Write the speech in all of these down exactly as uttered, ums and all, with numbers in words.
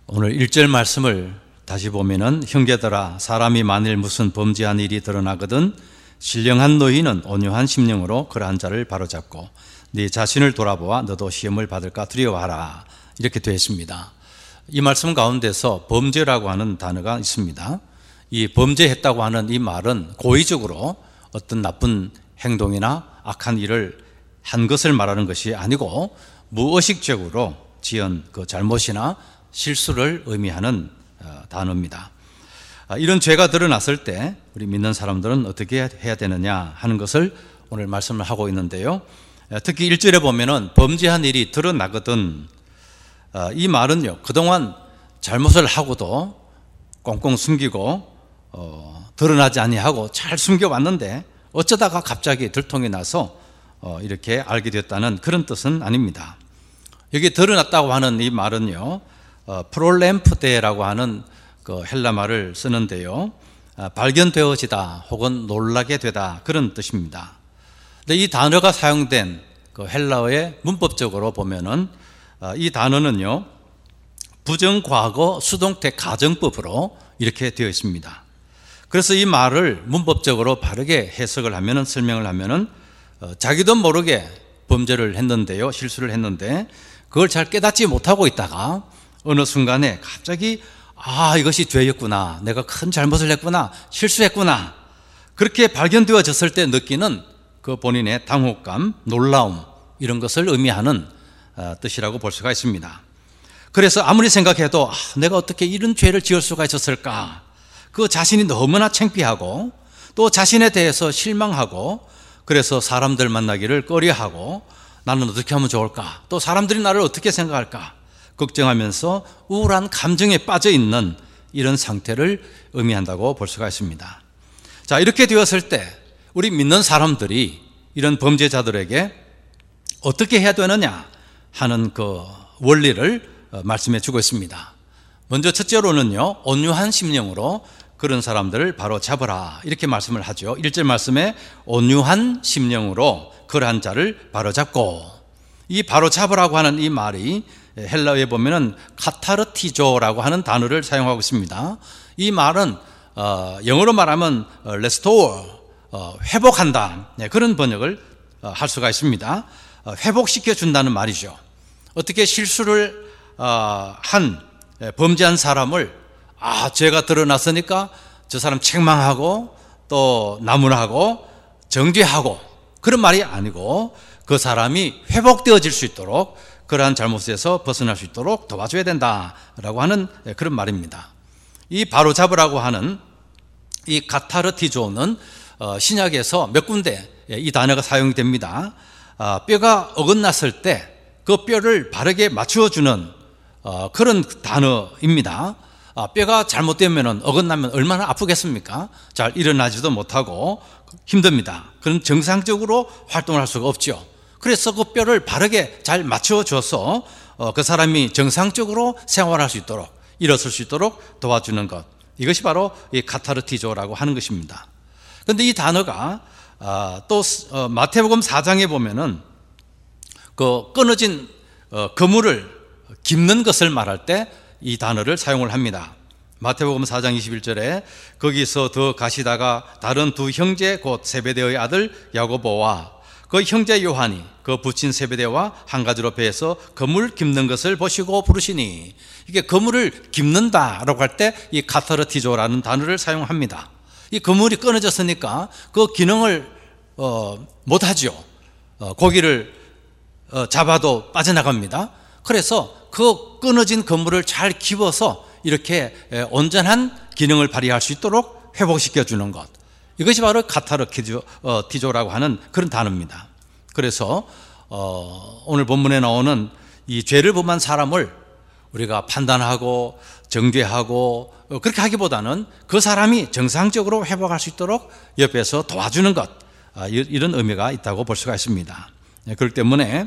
오늘 일 절 말씀을 다시 보면은 형제들아 사람이 만일 무슨 범죄한 일이 드러나거든 신령한 너희는 온유한 심령으로 그러한 자를 바로잡고 네 자신을 돌아보아 너도 시험을 받을까 두려워하라 이렇게 되어 있습니다. 이 말씀 가운데서 범죄라고 하는 단어가 있습니다. 이 범죄했다고 하는 이 말은 고의적으로 어떤 나쁜 행동이나 악한 일을 한 것을 말하는 것이 아니고 무의식적으로 지은 그 잘못이나 실수를 의미하는 단어입니다. 이런 죄가 드러났을 때 우리 믿는 사람들은 어떻게 해야 되느냐 하는 것을 오늘 말씀을 하고 있는데요. 특히 일 절에 보면은 범죄한 일이 드러나거든, 이 말은요 그동안 잘못을 하고도 꽁꽁 숨기고 어, 드러나지 아니하고 잘 숨겨왔는데 어쩌다가 갑자기 들통이 나서 어, 이렇게 알게 됐다는 그런 뜻은 아닙니다. 여기 드러났다고 하는 이 말은요 어, 프롤렘프데라고 하는 그 헬라 말을 쓰는데요, 어, 발견되어지다 혹은 놀라게 되다 그런 뜻입니다. 근데 이 단어가 사용된 그 헬라어의 문법적으로 보면은 어, 이 단어는요 부정과거 수동태 가정법으로 이렇게 되어 있습니다. 그래서 이 말을 문법적으로 바르게 해석을 하면은 설명을 하면은 어, 자기도 모르게 범죄를 했는데요, 실수를 했는데 그걸 잘 깨닫지 못하고 있다가 어느 순간에 갑자기 아 이것이 죄였구나, 내가 큰 잘못을 했구나, 실수했구나, 그렇게 발견되어졌을 때 느끼는 그 본인의 당혹감, 놀라움, 이런 것을 의미하는 뜻이라고 볼 수가 있습니다. 그래서 아무리 생각해도 아, 내가 어떻게 이런 죄를 지을 수가 있었을까, 그 자신이 너무나 창피하고 또 자신에 대해서 실망하고 그래서 사람들 만나기를 꺼려하고 나는 어떻게 하면 좋을까, 또 사람들이 나를 어떻게 생각할까 걱정하면서 우울한 감정에 빠져 있는 이런 상태를 의미한다고 볼 수가 있습니다. 자, 이렇게 되었을 때 우리 믿는 사람들이 이런 범죄자들에게 어떻게 해야 되느냐 하는 그 원리를 말씀해 주고 있습니다. 먼저 첫째로는요 온유한 심령으로 그런 사람들을 바로 잡으라 이렇게 말씀을 하죠. 일 절 말씀에 온유한 심령으로 그러한 자를 바로 잡고, 이 바로 잡으라고 하는 이 말이 헬라어에 보면은 카타르티조라고 하는 단어를 사용하고 있습니다. 이 말은 어, 영어로 말하면 restore, 어, 회복한다, 네, 그런 번역을 어, 할 수가 있습니다. 어, 회복시켜 준다는 말이죠. 어떻게 실수를 어, 한 범죄한 사람을 아 죄가 드러났으니까 저 사람 책망하고 또 나무라하고 정죄하고 그런 말이 아니고 그 사람이 회복되어질 수 있도록 그러한 잘못에서 벗어날 수 있도록 도와줘야 된다라고 하는 그런 말입니다. 이 바로 잡으라고 하는 이 카타르티조는 신약에서 몇 군데 이 단어가 사용이 됩니다. 뼈가 어긋났을 때 그 뼈를 바르게 맞추어주는 그런 단어입니다. 뼈가 잘못되면 어긋나면 얼마나 아프겠습니까? 잘 일어나지도 못하고 힘듭니다. 그럼 정상적으로 활동을 할 수가 없죠. 그래서 그 뼈를 바르게 잘 맞춰줘서 그 사람이 정상적으로 생활할 수 있도록, 일어설 수 있도록 도와주는 것, 이것이 바로 이 카타르티조라고 하는 것입니다. 그런데 이 단어가 또 마태복음 사 장에 보면은 그 끊어진 그물을 깁는 것을 말할 때 이 단어를 사용을 합니다. 마태복음 사 장 이십일 절에 거기서 더 가시다가 다른 두 형제 곧 세베대의 아들 야고보와 그 형제 요한이 그 부친 세베대와 한 가지로 배에서 그물 깁는 것을 보시고 부르시니, 이게 그물을 깁는다라고 할 때 이 카타르티조라는 단어를 사용합니다. 이 그물이 끊어졌으니까 그 기능을 어, 못하죠. 어, 고기를 어, 잡아도 빠져나갑니다. 그래서 그 끊어진 그물을 잘 깁어서 이렇게 온전한 기능을 발휘할 수 있도록 회복시켜 주는 것, 이것이 바로 카타르티조라고 하는 그런 단어입니다. 그래서 어, 오늘 본문에 나오는 이 죄를 범한 사람을 우리가 판단하고 정죄하고 그렇게 하기보다는 그 사람이 정상적으로 회복할 수 있도록 옆에서 도와주는 것, 이런 의미가 있다고 볼 수가 있습니다. 그렇기 때문에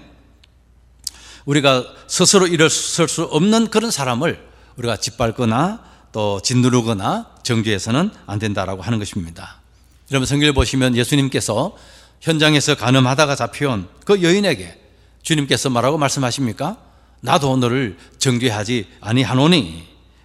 우리가 스스로 일어설 수 없는 그런 사람을 우리가 짓밟거나 또 짓누르거나 정죄해서는 안 된다라고 하는 것입니다. 여러분 성경을 보시면 예수님께서 현장에서 간음하다가 잡혀온 그 여인에게 주님께서 뭐라고 말씀하십니까? 나도 너를 정죄하지 아니하노니,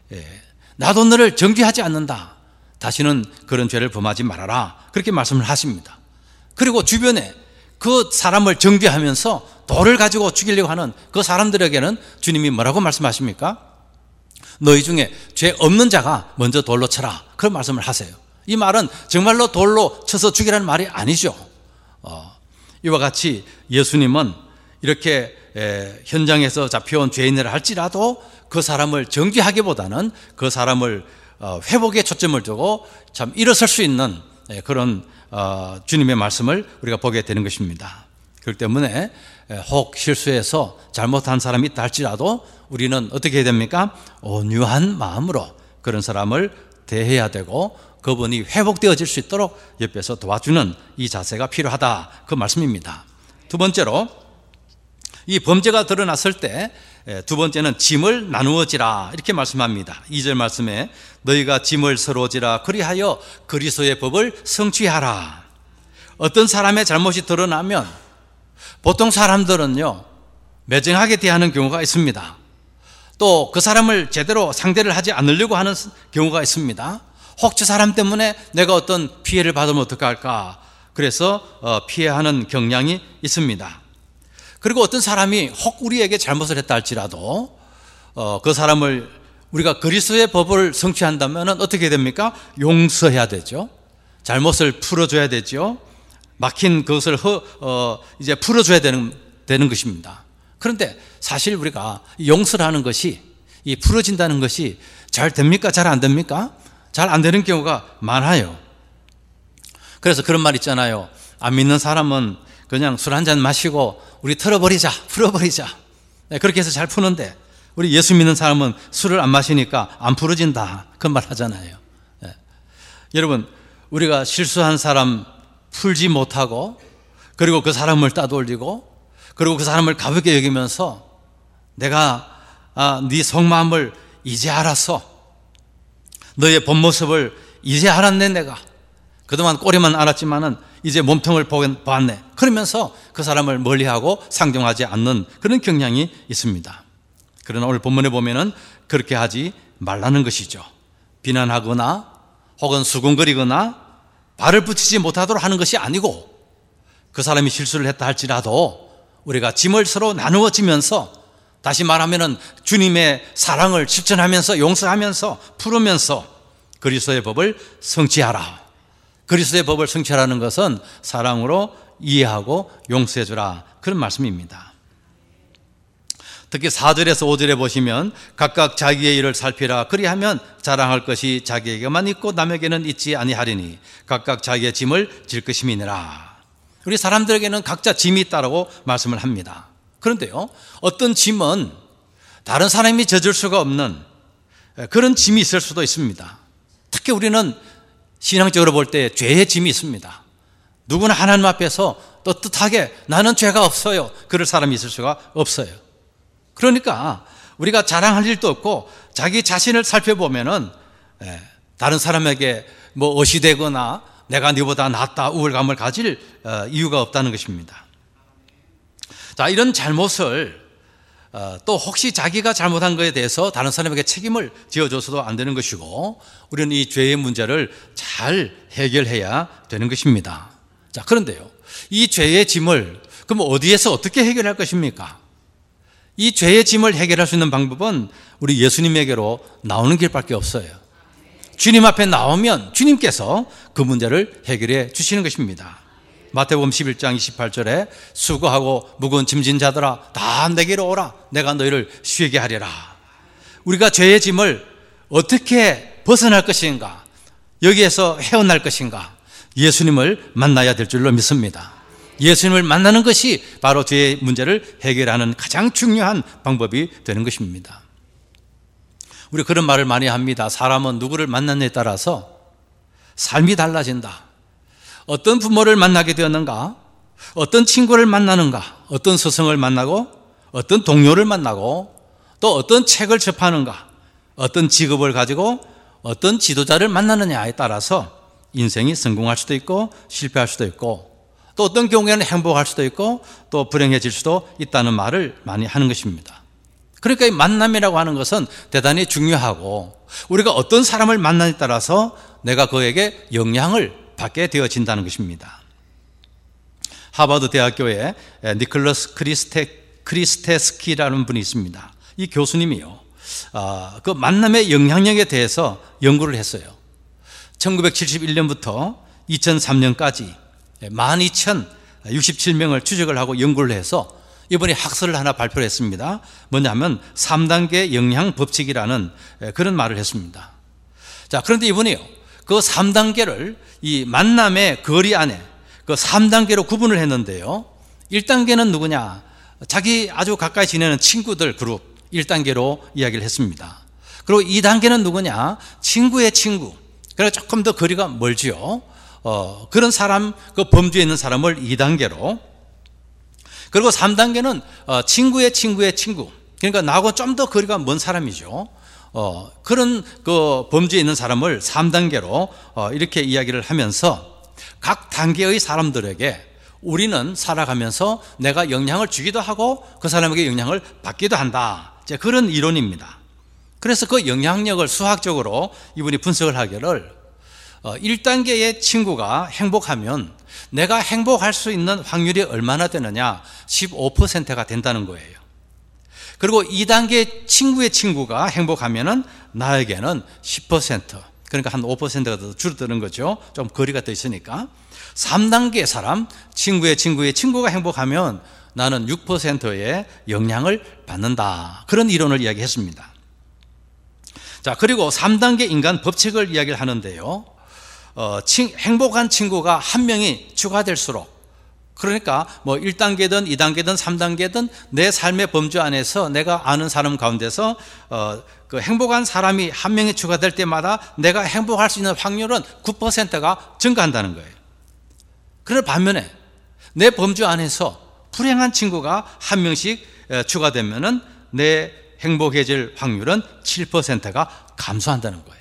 예, 나도 너를 정죄하지 않는다. 다시는 그런 죄를 범하지 말아라. 그렇게 말씀을 하십니다. 그리고 주변에 그 사람을 정죄하면서 돌을 가지고 죽이려고 하는 그 사람들에게는 주님이 뭐라고 말씀하십니까? 너희 중에 죄 없는 자가 먼저 돌로 쳐라. 그런 말씀을 하세요. 이 말은 정말로 돌로 쳐서 죽이라는 말이 아니죠. 어, 이와 같이 예수님은 이렇게 에, 현장에서 잡혀온 죄인이라 할지라도 그 사람을 정죄하기보다는 그 사람을 어, 회복에 초점을 두고 참 일어설 수 있는 에, 그런 어, 주님의 말씀을 우리가 보게 되는 것입니다. 그렇기 때문에 에, 혹 실수해서 잘못한 사람이 있다 할지라도 우리는 어떻게 해야 됩니까? 온유한 마음으로 그런 사람을 대해야 되고 그분이 회복되어질 수 있도록 옆에서 도와주는 이 자세가 필요하다, 그 말씀입니다. 두 번째로, 이 범죄가 드러났을 때 두 번째는 짐을 나누어지라 이렇게 말씀합니다. 이 절 말씀에 너희가 짐을 서로 지라 그리하여 그리스도의 법을 성취하라. 어떤 사람의 잘못이 드러나면 보통 사람들은요 매정하게 대하는 경우가 있습니다. 또 그 사람을 제대로 상대를 하지 않으려고 하는 경우가 있습니다. 혹 저 사람 때문에 내가 어떤 피해를 받으면 어떡할까, 그래서 피해하는 경향이 있습니다. 그리고 어떤 사람이 혹 우리에게 잘못을 했다 할지라도 그 사람을 우리가 그리스도의 법을 성취한다면 어떻게 됩니까? 용서해야 되죠. 잘못을 풀어줘야 되죠. 막힌 그것을 허, 어, 이제 풀어줘야 되는, 되는 것입니다. 그런데 사실 우리가 용서라는 것이, 이 풀어진다는 것이 잘 됩니까? 잘 안 됩니까? 잘 안 되는 경우가 많아요. 그래서 그런 말 있잖아요. 안 믿는 사람은 그냥 술 한잔 마시고 우리 털어버리자, 풀어버리자. 네, 그렇게 해서 잘 푸는데 우리 예수 믿는 사람은 술을 안 마시니까 안 풀어진다, 그런 말 하잖아요. 네. 여러분, 우리가 실수한 사람 풀지 못하고 그리고 그 사람을 따돌리고 그리고 그 사람을 가볍게 여기면서 내가 아, 네 속마음을 이제 알았어, 너의 본 모습을 이제 알았네, 내가 그동안 꼬리만 알았지만은 이제 몸통을 보았네, 그러면서 그 사람을 멀리하고 상종하지 않는 그런 경향이 있습니다. 그러나 오늘 본문에 보면은 그렇게 하지 말라는 것이죠. 비난하거나 혹은 수군거리거나 발을 붙이지 못하도록 하는 것이 아니고, 그 사람이 실수를 했다 할지라도 우리가 짐을 서로 나누어지면서, 다시 말하면은 주님의 사랑을 실천하면서 용서하면서 풀으면서 그리스도의 법을 성취하라. 그리스도의 법을 성취하라는 것은 사랑으로 이해하고 용서해주라, 그런 말씀입니다. 특히 사 절에서 오 절에 보시면 각각 자기의 일을 살피라. 그리하면 자랑할 것이 자기에게만 있고 남에게는 있지 아니하리니 각각 자기의 짐을 질 것임이니라. 우리 사람들에게는 각자 짐이 있다고 말씀을 합니다. 그런데요, 어떤 짐은 다른 사람이 져줄 수가 없는 그런 짐이 있을 수도 있습니다. 특히 우리는 신앙적으로 볼 때 죄의 짐이 있습니다. 누구나 하나님 앞에서 떳떳하게 나는 죄가 없어요, 그럴 사람이 있을 수가 없어요. 그러니까 우리가 자랑할 일도 없고 자기 자신을 살펴보면은 다른 사람에게 뭐 어시되거나 내가 네보다 낫다 우월감을 가질 이유가 없다는 것입니다. 자, 이런 잘못을 또 혹시 자기가 잘못한 것에 대해서 다른 사람에게 책임을 지어줘서도 안 되는 것이고, 우리는 이 죄의 문제를 잘 해결해야 되는 것입니다. 자, 그런데요, 이 죄의 짐을 그럼 어디에서 어떻게 해결할 것입니까? 이 죄의 짐을 해결할 수 있는 방법은 우리 예수님에게로 나오는 길밖에 없어요. 주님 앞에 나오면 주님께서 그 문제를 해결해 주시는 것입니다. 마태복음 십일 장 이십팔 절에 수고하고 무거운 짐진 자들아 다 내게로 오라, 내가 너희를 쉬게 하리라. 우리가 죄의 짐을 어떻게 벗어날 것인가, 여기에서 헤어날 것인가, 예수님을 만나야 될 줄로 믿습니다. 예수님을 만나는 것이 바로 죄의 문제를 해결하는 가장 중요한 방법이 되는 것입니다. 우리 그런 말을 많이 합니다. 사람은 누구를 만나느냐에 따라서 삶이 달라진다. 어떤 부모를 만나게 되었는가, 어떤 친구를 만나는가, 어떤 스승을 만나고 어떤 동료를 만나고 또 어떤 책을 접하는가, 어떤 직업을 가지고 어떤 지도자를 만나느냐에 따라서 인생이 성공할 수도 있고 실패할 수도 있고, 또 어떤 경우에는 행복할 수도 있고 또 불행해질 수도 있다는 말을 많이 하는 것입니다. 그러니까 이 만남이라고 하는 것은 대단히 중요하고 우리가 어떤 사람을 만나냐에 따라서 내가 그에게 영향을 받게 되어진다는 것입니다. 하버드 대학교에 니콜러스 크리스테, 크리스테스키라는 분이 있습니다. 이 교수님이요, 아, 그 만남의 영향력에 대해서 연구를 했어요. 천구백칠십일 년부터 이천삼 년까지 만 이천육십칠 명을 추적을 하고 연구를 해서 이번에 학설을 하나 발표를 했습니다. 뭐냐 하면 삼 단계 영향 법칙이라는 그런 말을 했습니다. 자, 그런데 이번에요, 그 삼 단계를 이 만남의 거리 안에 그 삼 단계로 구분을 했는데요. 일 단계는 누구냐? 자기 아주 가까이 지내는 친구들 그룹 일 단계로 이야기를 했습니다. 그리고 이 단계는 누구냐? 친구의 친구. 그래서 조금 더 거리가 멀지요. 어, 그런 사람, 그 범주에 있는 사람을 이 단계로. 그리고 삼 단계는 어, 친구의 친구의 친구. 그러니까 나하고 좀 더 거리가 먼 사람이죠. 어, 그런 그 범주에 있는 사람을 삼 단계로 어, 이렇게 이야기를 하면서 각 단계의 사람들에게 우리는 살아가면서 내가 영향을 주기도 하고 그 사람에게 영향을 받기도 한다. 이제 그런 이론입니다. 그래서 그 영향력을 수학적으로 이분이 분석을 하기를 일 단계의 친구가 행복하면 내가 행복할 수 있는 확률이 얼마나 되느냐? 십오 퍼센트가 된다는 거예요. 그리고 이 단계 친구의 친구가 행복하면은 나에게는 십 퍼센트, 그러니까 한 오 퍼센트가 더 줄어드는 거죠. 좀 거리가 더 있으니까. 삼 단계 사람, 친구의 친구의 친구가 행복하면 나는 육 퍼센트의 영향을 받는다. 그런 이론을 이야기했습니다. 자, 그리고 삼 단계 인간 법칙을 이야기를 하는데요. 어, 친, 행복한 친구가 한 명이 추가될수록, 그러니까 뭐 일 단계든 이 단계든 삼 단계든 내 삶의 범주 안에서 내가 아는 사람 가운데서 어, 그 행복한 사람이 한 명이 추가될 때마다 내가 행복할 수 있는 확률은 구 퍼센트가 증가한다는 거예요. 그러나 반면에 내 범주 안에서 불행한 친구가 한 명씩 추가되면은 내 행복해질 확률은 칠 퍼센트가 감소한다는 거예요.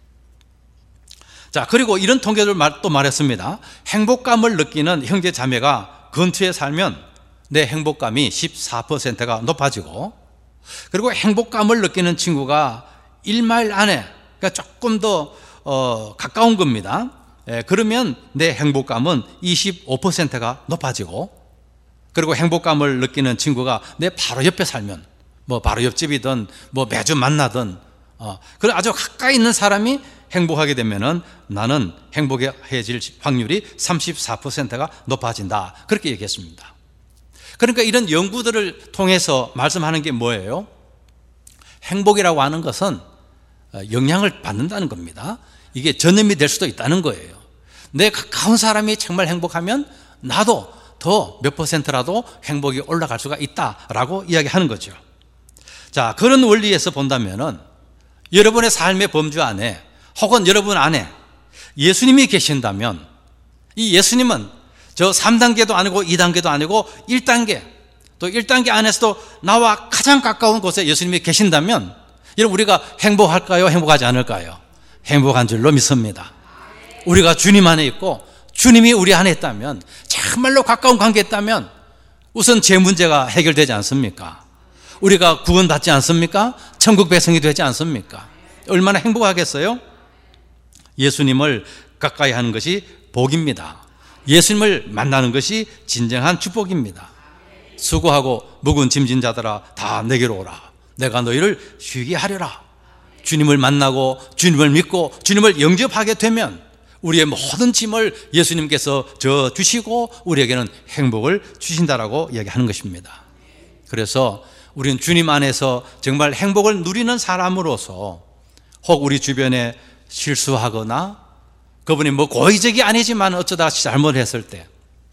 자, 그리고 이런 통계를 또 말했습니다. 행복감을 느끼는 형제 자매가 근처에 살면 내 행복감이 십사 퍼센트가 높아지고, 그리고 행복감을 느끼는 친구가 일 마일 안에, 그러니까 조금 더 어, 가까운 겁니다. 예, 그러면 내 행복감은 이십오 퍼센트가 높아지고, 그리고 행복감을 느끼는 친구가 내 바로 옆에 살면, 뭐 바로 옆집이든 뭐 매주 만나든 어, 그런 아주 가까이 있는 사람이 행복하게 되면은 나는 행복해질 확률이 삼십사 퍼센트가 높아진다. 그렇게 얘기했습니다. 그러니까 이런 연구들을 통해서 말씀하는 게 뭐예요? 행복이라고 하는 것은 영향을 받는다는 겁니다. 이게 전염이 될 수도 있다는 거예요. 내 가까운 사람이 정말 행복하면 나도 더 몇 퍼센트라도 행복이 올라갈 수가 있다라고 이야기하는 거죠. 자, 그런 원리에서 본다면은 여러분의 삶의 범주 안에 혹은 여러분 안에 예수님이 계신다면, 이 예수님은 저 삼 단계도 아니고 이 단계도 아니고 일 단계, 또 일 단계 안에서도 나와 가장 가까운 곳에 예수님이 계신다면 여러분, 우리가 행복할까요? 행복하지 않을까요? 행복한 줄로 믿습니다. 우리가 주님 안에 있고 주님이 우리 안에 있다면, 정말로 가까운 관계에 있다면 우선 제 문제가 해결되지 않습니까? 우리가 구원받지 않습니까? 천국 백성이 되지 않습니까? 얼마나 행복하겠어요? 예수님을 가까이 하는 것이 복입니다. 예수님을 만나는 것이 진정한 축복입니다. 수고하고 묵은 짐진 자들아 다 내게로 오라. 내가 너희를 쉬게 하리라. 주님을 만나고 주님을 믿고 주님을 영접하게 되면 우리의 모든 짐을 예수님께서 져 주시고 우리에게는 행복을 주신다라고 이야기하는 것입니다. 그래서 우리는 주님 안에서 정말 행복을 누리는 사람으로서, 혹 우리 주변에 실수하거나 그분이 뭐 고의적이 아니지만 어쩌다 잘못했을 때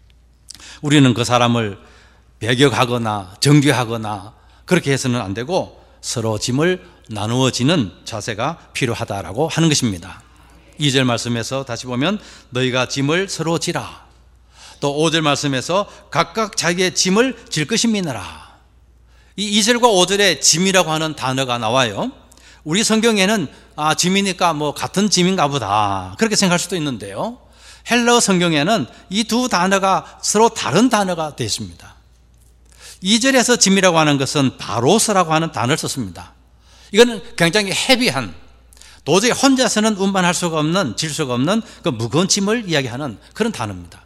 우리는 그 사람을 배격하거나 정죄하거나 그렇게 해서는 안 되고 서로 짐을 나누어지는 자세가 필요하다라고 하는 것입니다. 이 절 말씀에서 다시 보면 너희가 짐을 서로 지라. 또 오 절 말씀에서 각각 자기의 짐을 질 것임이니라. 이 이 절과 오 절에 짐이라고 하는 단어가 나와요. 우리 성경에는 아, 짐이니까 뭐 같은 짐인가 보다 그렇게 생각할 수도 있는데요, 헬러 성경에는 이 두 단어가 서로 다른 단어가 되어 있습니다. 이 절에서 짐이라고 하는 것은 바로서라고 하는 단어를 썼습니다. 이거는 굉장히 헤비한, 도저히 혼자서는 운반할 수가 없는, 질 수가 없는 그 무거운 짐을 이야기하는 그런 단어입니다.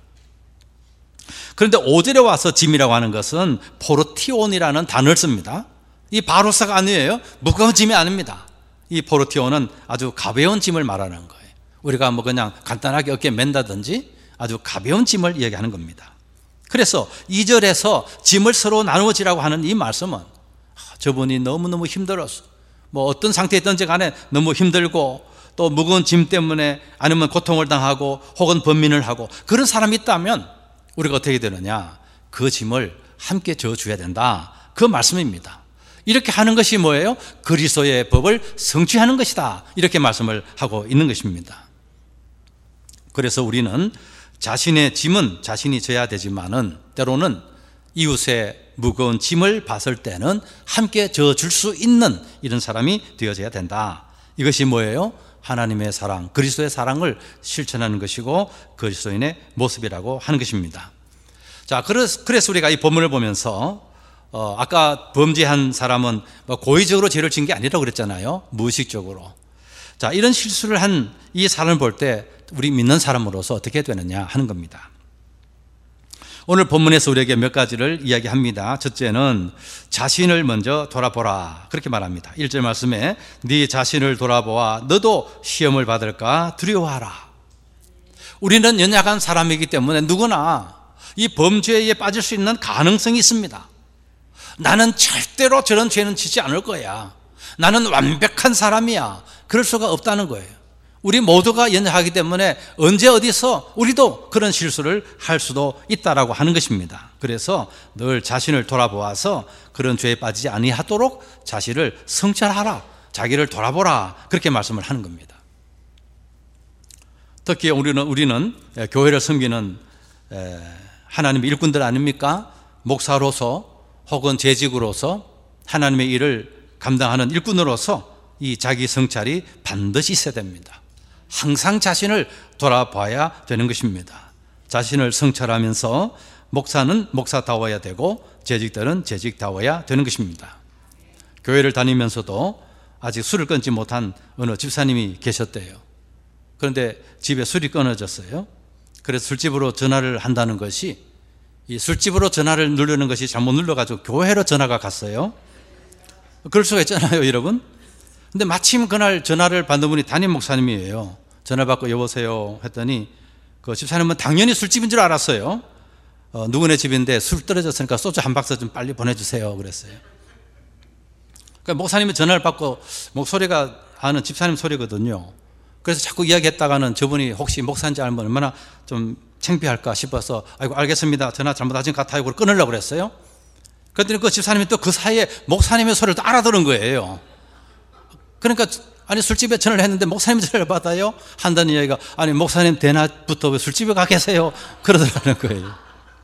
그런데 오 절에 와서 짐이라고 하는 것은 포르티온이라는 단어를 씁니다. 이 바로서가 아니에요. 무거운 짐이 아닙니다. 이 포르티온은 아주 가벼운 짐을 말하는 거예요. 우리가 뭐 그냥 간단하게 어깨에 맨다든지 아주 가벼운 짐을 이야기하는 겁니다. 그래서 이 절에서 짐을 서로 나누어지라고 하는 이 말씀은 저분이 너무너무 힘들었어, 뭐 어떤 상태에 있든지 간에 너무 힘들고 또 무거운 짐 때문에 아니면 고통을 당하고 혹은 번민을 하고 그런 사람이 있다면 우리가 어떻게 되느냐, 그 짐을 함께 져줘야 된다, 그 말씀입니다. 이렇게 하는 것이 뭐예요? 그리스도의 법을 성취하는 것이다, 이렇게 말씀을 하고 있는 것입니다. 그래서 우리는 자신의 짐은 자신이 져야 되지만은 때로는 이웃의 무거운 짐을 봤을 때는 함께 져줄 수 있는 이런 사람이 되어져야 된다. 이것이 뭐예요? 하나님의 사랑, 그리스도의 사랑을 실천하는 것이고 그리스도인의 모습이라고 하는 것입니다. 자, 그래서, 그래서 우리가 이 본문을 보면서 어, 아까 범죄한 사람은 뭐 고의적으로 죄를 지은 게 아니라고 그랬잖아요. 무의식적으로. 자, 이런 실수를 한 이 사람을 볼 때 우리 믿는 사람으로서 어떻게 되느냐 하는 겁니다. 오늘 본문에서 우리에게 몇 가지를 이야기합니다. 첫째는 자신을 먼저 돌아보라, 그렇게 말합니다. 일 절 말씀에 네 자신을 돌아보아 너도 시험을 받을까 두려워하라. 우리는 연약한 사람이기 때문에 누구나 이 범죄에 빠질 수 있는 가능성이 있습니다. 나는 절대로 저런 죄는 짓지 않을 거야, 나는 완벽한 사람이야, 그럴 수가 없다는 거예요. 우리 모두가 연약하기 때문에 언제 어디서 우리도 그런 실수를 할 수도 있다라고 하는 것입니다. 그래서 늘 자신을 돌아보아서 그런 죄에 빠지지 아니하도록 자신을 성찰하라, 자기를 돌아보라, 그렇게 말씀을 하는 겁니다. 특히 우리는 우리는 교회를 섬기는 하나님의 일꾼들 아닙니까? 목사로서 혹은 재직으로서 하나님의 일을 감당하는 일꾼으로서 이 자기 성찰이 반드시 있어야 됩니다. 항상 자신을 돌아봐야 되는 것입니다. 자신을 성찰하면서 목사는 목사다워야 되고 재직들은 재직다워야 되는 것입니다. 교회를 다니면서도 아직 술을 끊지 못한 어느 집사님이 계셨대요. 그런데 집에 술이 끊어졌어요. 그래서 술집으로 전화를 한다는 것이, 이 술집으로 전화를 누르는 것이 잘못 눌러가지고 교회로 전화가 갔어요. 그럴 수가 있잖아요, 여러분. 근데 마침 그날 전화를 받는 분이 담임 목사님이에요. 전화 받고 여보세요 했더니 그 집사님은 당연히 술집인 줄 알았어요. 어, 누구네 집인데 술 떨어졌으니까 소주 한 박스 좀 빨리 보내주세요 그랬어요. 그러니까 목사님이 전화를 받고 목소리가 하는 집사님 소리거든요. 그래서 자꾸 이야기했다가는 저분이 혹시 목사인지 알면 얼마나 좀 창피할까 싶어서 아이고 알겠습니다, 전화 잘못하신 것 같아요, 그걸 끊으려고 그랬어요. 그랬더니 그 집사님이 또 그 사이에 목사님의 소리를 또 알아들은 거예요. 그러니까 아니 술집에 전화를 했는데 목사님 전화를 받아요? 한다는 이야기가, 아니 목사님 대낮부터 왜 술집에 가 계세요? 그러더라는 거예요.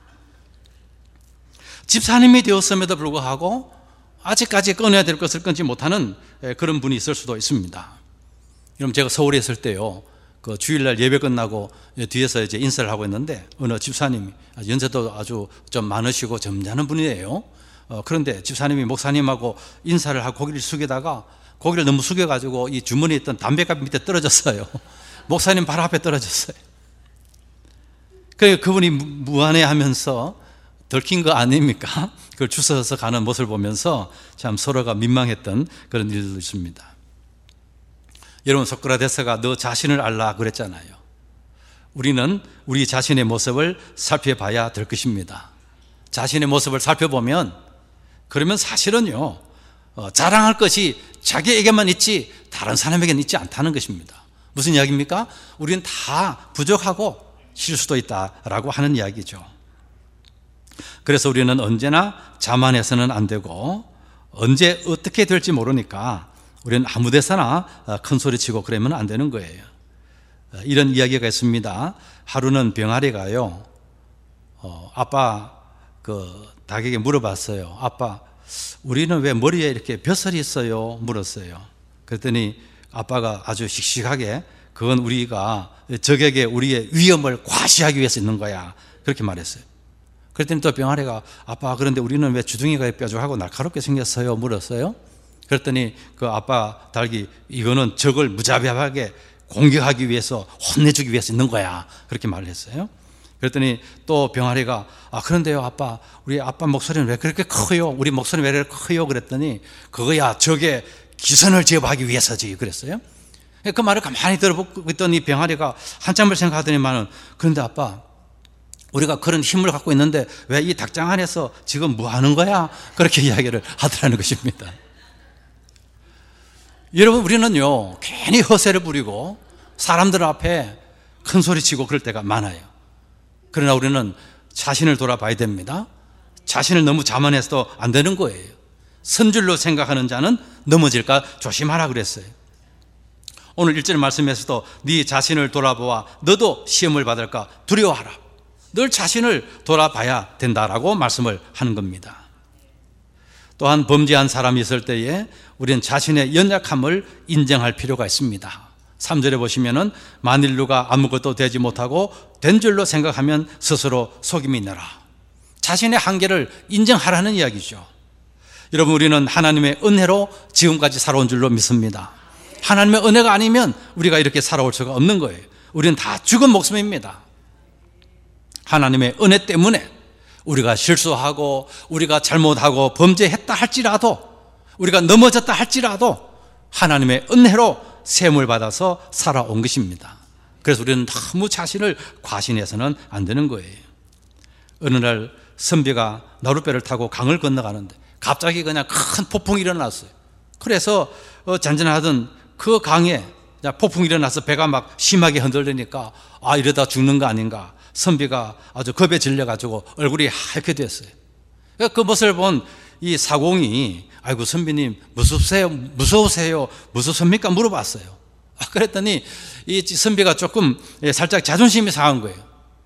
집사님이 되었음에도 불구하고 아직까지 끊어야 될 것을 끊지 못하는 그런 분이 있을 수도 있습니다. 여러분, 제가 서울에 있을 때요, 그 주일날 예배 끝나고 뒤에서 이제 인사를 하고 있는데 어느 집사님이, 연세도 아주 좀 많으시고 점잖은 분이에요. 어, 그런데 집사님이 목사님하고 인사를 하고 고개를 숙이다가 고개를 너무 숙여가지고 이 주머니에 있던 담배값 밑에 떨어졌어요. 목사님 바로 앞에 떨어졌어요. 그러니까 그분이 무안해하면서 들킨 거 아닙니까? 그걸 주워서 가는 모습을 보면서 참 서로가 민망했던 그런 일도 있습니다. 여러분, 소크라테스가 너 자신을 알라 그랬잖아요. 우리는 우리 자신의 모습을 살펴봐야 될 것입니다. 자신의 모습을 살펴보면 그러면 사실은요, 어, 자랑할 것이 자기에게만 있지 다른 사람에게는 있지 않다는 것입니다. 무슨 이야기입니까? 우리는 다 부족하고 실수도 있다라고 하는 이야기죠. 그래서 우리는 언제나 자만해서는 안 되고 언제 어떻게 될지 모르니까 우리는 아무 데서나 큰 소리치고 그러면 안 되는 거예요. 이런 이야기가 있습니다. 하루는 병아리가요, 어, 아빠 그 닭에게 물어봤어요. 아빠, 우리는 왜 머리에 이렇게 벼슬이 있어요? 물었어요. 그랬더니 아빠가 아주 씩씩하게, 그건 우리가 적에게 우리의 위험을 과시하기 위해서 있는 거야, 그렇게 말했어요. 그랬더니 또 병아리가 아빠 그런데 우리는 왜 주둥이가 뾰족하고 날카롭게 생겼어요? 물었어요. 그랬더니 그 아빠 닭이 이거는 적을 무자비하게 공격하기 위해서 혼내주기 위해서 있는 거야. 그렇게 말을 했어요. 그랬더니 또 병아리가 아 그런데요 아빠 우리 아빠 목소리는 왜 그렇게 커요? 우리 목소리 왜 그렇게 커요? 그랬더니 그거야 적의 기선을 제압하기 위해서지 그랬어요. 그 말을 가만히 들어보고 있더니 병아리가 한참을 생각하더니만은 그런데 아빠 우리가 그런 힘을 갖고 있는데 왜 이 닭장 안에서 지금 뭐 하는 거야? 그렇게 이야기를 하더라는 것입니다. 여러분 우리는요 괜히 허세를 부리고 사람들 앞에 큰 소리치고 그럴 때가 많아요. 그러나 우리는 자신을 돌아봐야 됩니다. 자신을 너무 자만해서도 안 되는 거예요. 선줄로 생각하는 자는 넘어질까 조심하라 그랬어요. 오늘 일 절 말씀에서도 네 자신을 돌아보아 너도 시험을 받을까 두려워하라. 늘 자신을 돌아봐야 된다라고 말씀을 하는 겁니다. 또한 범죄한 사람이 있을 때에 우리는 자신의 연약함을 인정할 필요가 있습니다. 삼 절에 보시면은 만일 누가 아무것도 되지 못하고 된 줄로 생각하면 스스로 속임이 있느라. 자신의 한계를 인정하라는 이야기죠. 여러분 우리는 하나님의 은혜로 지금까지 살아온 줄로 믿습니다. 하나님의 은혜가 아니면 우리가 이렇게 살아올 수가 없는 거예요. 우리는 다 죽은 목숨입니다. 하나님의 은혜 때문에 우리가 실수하고 우리가 잘못하고 범죄했다 할지라도 우리가 넘어졌다 할지라도 하나님의 은혜로 셈을 받아서 살아온 것입니다. 그래서 우리는 너무 자신을 과신해서는 안 되는 거예요. 어느 날 선비가 나룻배를 타고 강을 건너가는데 갑자기 그냥 큰 폭풍이 일어났어요. 그래서 잔잔하던 그 강에 폭풍이 일어나서 배가 막 심하게 흔들리니까 아 이러다 죽는 거 아닌가. 선비가 아주 겁에 질려가지고 얼굴이 하얗게 됐어요. 그 모습을 본 이 사공이 아이고 선비님 무섭세요? 무서우세요? 무섭습니까? 물어봤어요. 아, 그랬더니 이 선비가 조금 살짝 자존심이 상한 거예요.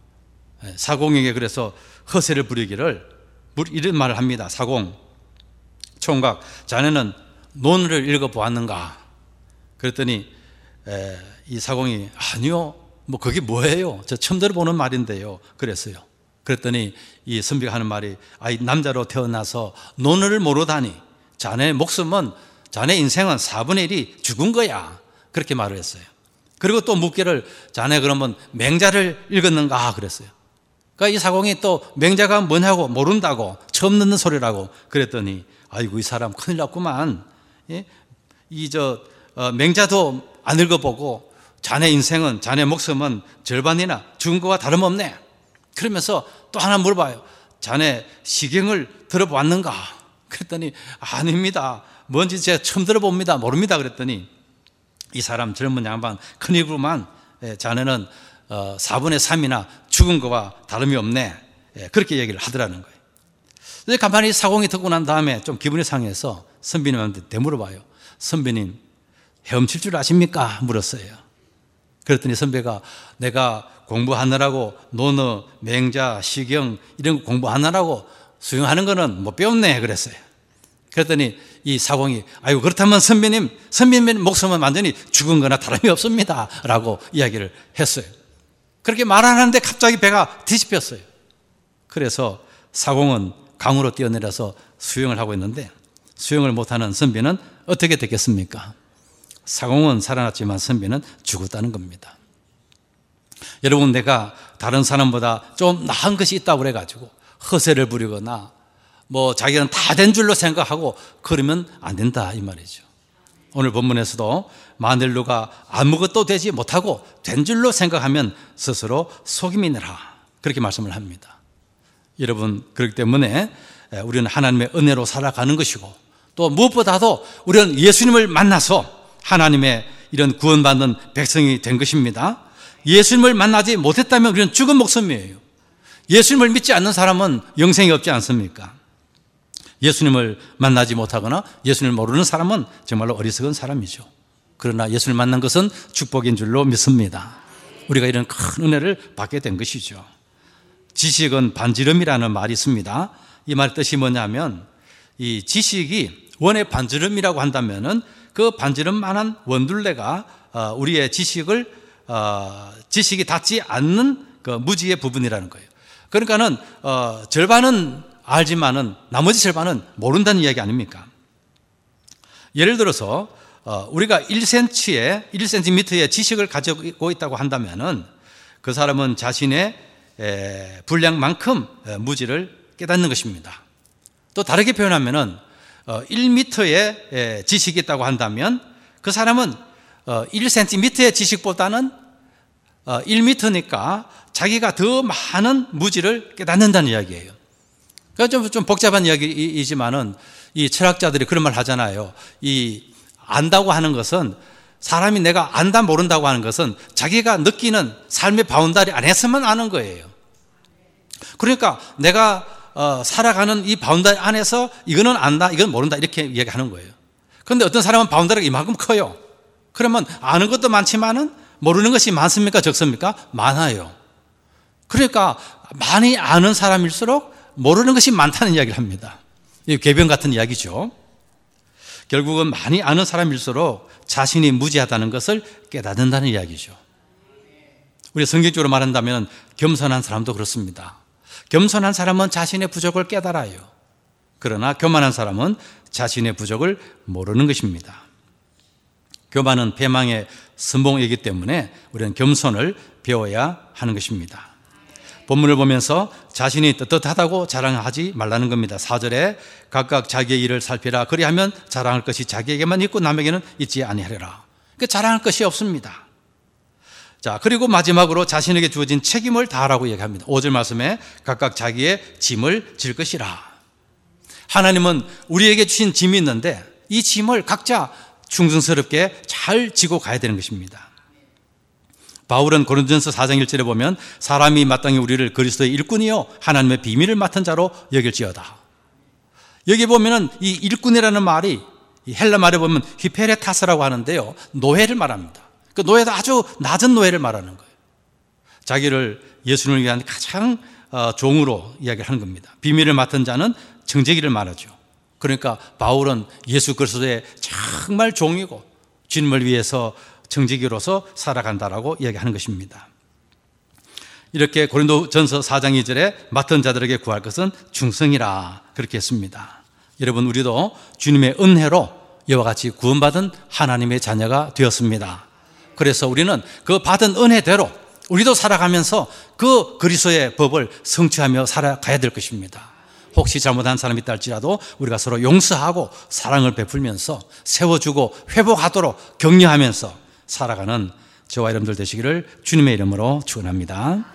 사공에게 그래서 허세를 부리기를 이런 말을 합니다. 사공 총각 자네는 논을 읽어보았는가? 그랬더니 에, 이 사공이 아니요 뭐 그게 뭐예요? 저 처음 들어보는 말인데요. 그랬어요. 그랬더니 이 선비가 하는 말이 아이 남자로 태어나서 논어를 모르다니 자네 목숨은 자네 인생은 사분의 일이 죽은 거야. 그렇게 말을 했어요. 그리고 또 묻기를 자네 그러면 맹자를 읽었는가 그랬어요. 그러니까 이 사공이 또 맹자가 뭐냐고 모른다고 처음 듣는 소리라고 그랬더니 아이고 이 사람 큰일 났구만. 예? 이 저 어, 맹자도 안 읽어보고 자네 인생은 자네 목숨은 절반이나 죽은 거와 다름없네. 그러면서 또 하나 물어봐요. 자네 시경을 들어봤는가? 그랬더니 아닙니다. 뭔지 제가 처음 들어봅니다. 모릅니다. 그랬더니 이 사람 젊은 양반 큰일구만. 예, 자네는 어, 사분의 삼이나 죽은 거와 다름이 없네. 예, 그렇게 얘기를 하더라는 거예요. 그래서 간판이 사공이 듣고 난 다음에 좀 기분이 상해서 선비님한테 되물어봐요. 선비님 헤엄칠 줄 아십니까? 물었어요. 그랬더니 선배가 내가 공부하느라고 논어, 맹자, 시경 이런 거 공부하느라고 수용하는 거는 못 배웠네 그랬어요. 그랬더니 이 사공이 아이고 그렇다면 선배님 선배님 목숨은 완전히 죽은 거나 다름이 없습니다 라고 이야기를 했어요. 그렇게 말하는데 갑자기 배가 뒤집혔어요. 그래서 사공은 강으로 뛰어내려서 수영을 하고 있는데 수영을 못하는 선비는 어떻게 됐겠습니까? 사공은 살아났지만 선비는 죽었다는 겁니다. 여러분 내가 다른 사람보다 좀 나은 것이 있다고 그래가지고 허세를 부리거나 뭐 자기는 다 된 줄로 생각하고 그러면 안 된다 이 말이죠. 오늘 본문에서도 만일 누가 아무것도 되지 못하고 된 줄로 생각하면 스스로 속임이 니라 그렇게 말씀을 합니다. 여러분 그렇기 때문에 우리는 하나님의 은혜로 살아가는 것이고 또 무엇보다도 우리는 예수님을 만나서 하나님의 이런 구원받는 백성이 된 것입니다. 예수님을 만나지 못했다면 우리는 죽은 목숨이에요. 예수님을 믿지 않는 사람은 영생이 없지 않습니까? 예수님을 만나지 못하거나 예수님을 모르는 사람은 정말로 어리석은 사람이죠. 그러나 예수님을 만난 것은 축복인 줄로 믿습니다. 우리가 이런 큰 은혜를 받게 된 것이죠. 지식은 반지름이라는 말이 있습니다. 이 말 뜻이 뭐냐면 이 지식이 원의 반지름이라고 한다면은 그 반지름만한 원둘레가 우리의 지식을 지식이 닿지 않는 그 무지의 부분이라는 거예요. 그러니까는 어, 절반은 알지만은 나머지 절반은 모른다는 이야기 아닙니까? 예를 들어서 어, 우리가 일 센티미터에 일 센티미터의 지식을 가지고 있다고 한다면은 그 사람은 자신의 에, 분량만큼 에, 무지를 깨닫는 것입니다. 또 다르게 표현하면은 어, 일 미터의 에, 지식이 있다고 한다면 그 사람은 어, 일 센티미터의 지식보다는 어, 일 미터니까 자기가 더 많은 무지를 깨닫는다는 이야기예요. 그러니까 좀, 좀 복잡한 이야기이지만은 이 철학자들이 그런 말 하잖아요. 이 안다고 하는 것은 사람이 내가 안다 모른다고 하는 것은 자기가 느끼는 삶의 바운다리 안에서만 아는 거예요. 그러니까 내가 어, 살아가는 이 바운다리 안에서 이거는 안다, 이건 모른다 이렇게 이야기하는 거예요. 그런데 어떤 사람은 바운다리가 이만큼 커요. 그러면 아는 것도 많지만은 모르는 것이 많습니까? 적습니까? 많아요. 그러니까 많이 아는 사람일수록 모르는 것이 많다는 이야기를 합니다. 이 궤변 같은 이야기죠. 결국은 많이 아는 사람일수록 자신이 무지하다는 것을 깨닫는다는 이야기죠. 우리 성경적으로 말한다면 겸손한 사람도 그렇습니다. 겸손한 사람은 자신의 부족을 깨달아요. 그러나 교만한 사람은 자신의 부족을 모르는 것입니다. 교만은 패망의 선봉이기 때문에 우리는 겸손을 배워야 하는 것입니다. 본문을 보면서 자신이 떳떳하다고 자랑하지 말라는 겁니다. 사 절에 각각 자기의 일을 살피라. 그리하면 자랑할 것이 자기에게만 있고 남에게는 있지 아니하리라. 그 자랑할 것이 없습니다. 자, 그리고 마지막으로 자신에게 주어진 책임을 다하라고 얘기합니다. 오 절 말씀에 각각 자기의 짐을 질 것이라. 하나님은 우리에게 주신 짐이 있는데 이 짐을 각자 충성스럽게 잘 지고 가야 되는 것입니다. 바울은 고린도전서 사 장 일 절에 보면 사람이 마땅히 우리를 그리스도의 일꾼이요 하나님의 비밀을 맡은 자로 여길지어다. 여기 보면은 이 일꾼이라는 말이 이 헬라 말에 보면 히페레타스라고 하는데요, 노예를 말합니다. 그 노예도 아주 낮은 노예를 말하는 거예요. 자기를 예수님을 위한 가장 종으로 이야기를 하는 겁니다. 비밀을 맡은 자는 정제기를 말하죠. 그러니까 바울은 예수 그리스도의 정말 종이고 주님을 위해서 정직이로서 살아간다라고 이야기하는 것입니다. 이렇게 고린도전서 사 장 이 절에 맡은 자들에게 구할 것은 충성이라 그렇게 했습니다. 여러분, 우리도 주님의 은혜로 이와 같이 구원받은 하나님의 자녀가 되었습니다. 그래서 우리는 그 받은 은혜대로 우리도 살아가면서 그 그리스도의 법을 성취하며 살아가야 될 것입니다. 혹시 잘못한 사람이 있다 할지라도 우리가 서로 용서하고 사랑을 베풀면서 세워주고 회복하도록 격려하면서 살아가는 저와 여러분들 되시기를 주님의 이름으로 축원합니다.